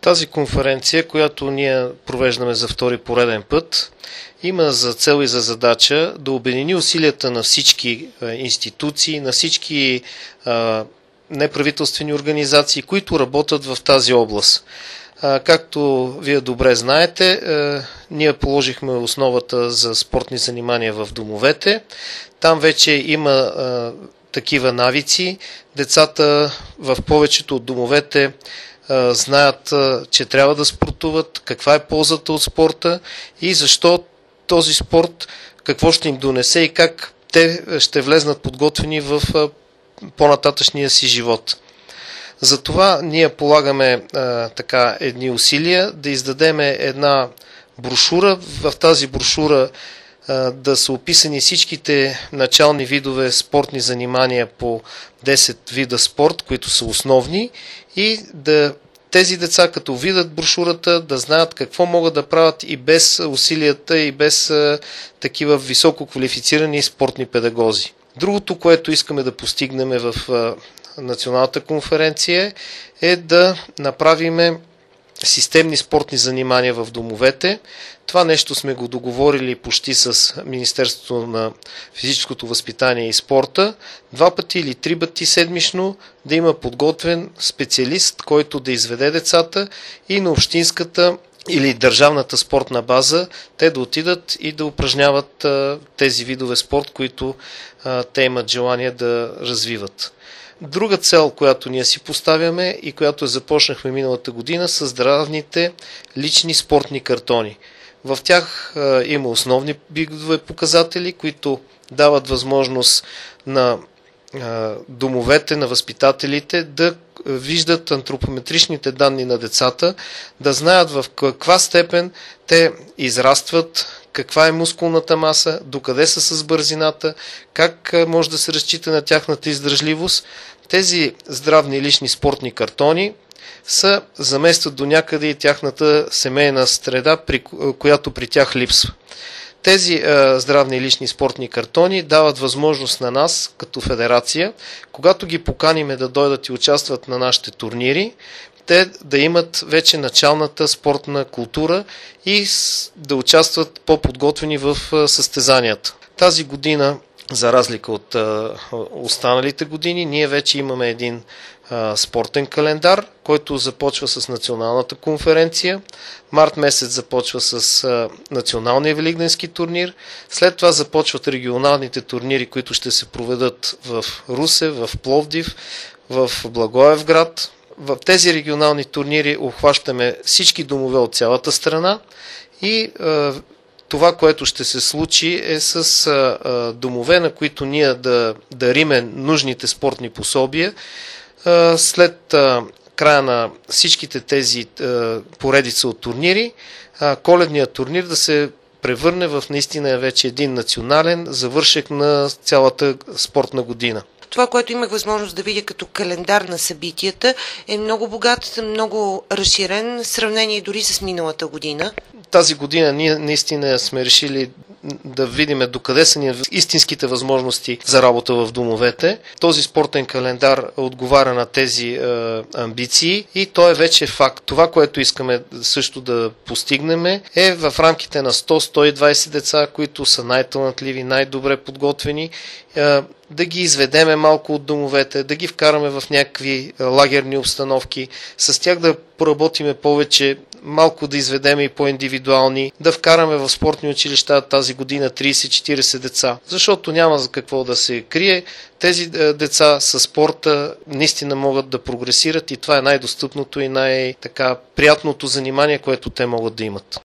Тази конференция, която ние провеждаме за втори пореден път, има за цел и за задача да обедини усилията на всички институции, на всички неправителствени организации, които работят в тази област. Както вие добре знаете, ние положихме основата за спортни занимания в домовете. Там вече има такива навици. Децата в повечето от домовете знаят, че трябва да спортуват, каква е ползата от спорта и защо този спорт, какво ще им донесе и как те ще влезнат подготвени в по-нататъчния си живот. Затова ние полагаме едни усилия да издадеме една брошура. В тази брошура да са описани всичките начални видове спортни занимания по 10 вида спорт, които са основни, и тези деца, като видят брошурата, да знаят какво могат да правят и без усилията, и без такива високо квалифицирани спортни педагози. Другото, което искаме да постигнем в националната конференция, е да направиме системни спортни занимания в домовете. Това нещо сме го договорили почти с Министерството на физическото възпитание и спорта. 2 пъти или 3 пъти седмично да има подготвен специалист, който да изведе децата, и на общинската или държавната спортна база те да отидат и да упражняват тези видове спорт, които те имат желание да развиват. Друга цел, която ние си поставяме и която започнахме миналата година, са здравните лични спортни картони. В тях има основни видове показатели, които дават възможност на домовете, на възпитателите да виждат антропометричните данни на децата, да знаят в каква степен те израстват, каква е мускулната маса, докъде са с бързината, как може да се разчита на тяхната издръжливост. Тези здравни лични спортни картони заместват до някъде и тяхната семейна среда, която при тях липсва. Тези здравни лични спортни картони дават възможност на нас, като федерация, когато ги поканиме да дойдат и участват на нашите турнири, те да имат вече началната спортна култура и да участват по-подготвени в състезанията. Тази година, за разлика от останалите години, ние вече имаме един спортен календар, който започва с националната конференция. Март месец започва с националния великденски турнир. След това започват регионалните турнири, които ще се проведат в Русе, в Пловдив, в Благоевград. В тези регионални турнири обхващаме всички домове от цялата страна и това, което ще се случи, е с домове, на които ние да дариме нужните спортни пособия. След края на всичките тези поредица от турнири, коледният турнир да се превърне в наистина вече един национален завършек на цялата спортна година. Това, което имах възможност да видя като календар на събитията, е много богат, много разширен, в сравнение дори с миналата година. Тази година ние наистина сме решили да видим докъде са ни истинските възможности за работа в домовете. Този спортен календар отговаря на тези амбиции и той е вече факт. Това, което искаме също да постигнем, е в рамките на 100-120 деца, които са най-талантливи, най-добре подготвени, да ги изведеме малко от домовете, да ги вкараме в някакви лагерни обстановки, с тях да поработиме повече, малко да изведеме и по-индивидуални, да вкараме в спортни училища тази година 30-40 деца, защото няма за какво да се крие. Тези деца със спорта наистина могат да прогресират и това е най-достъпното и най-приятното занимание, което те могат да имат.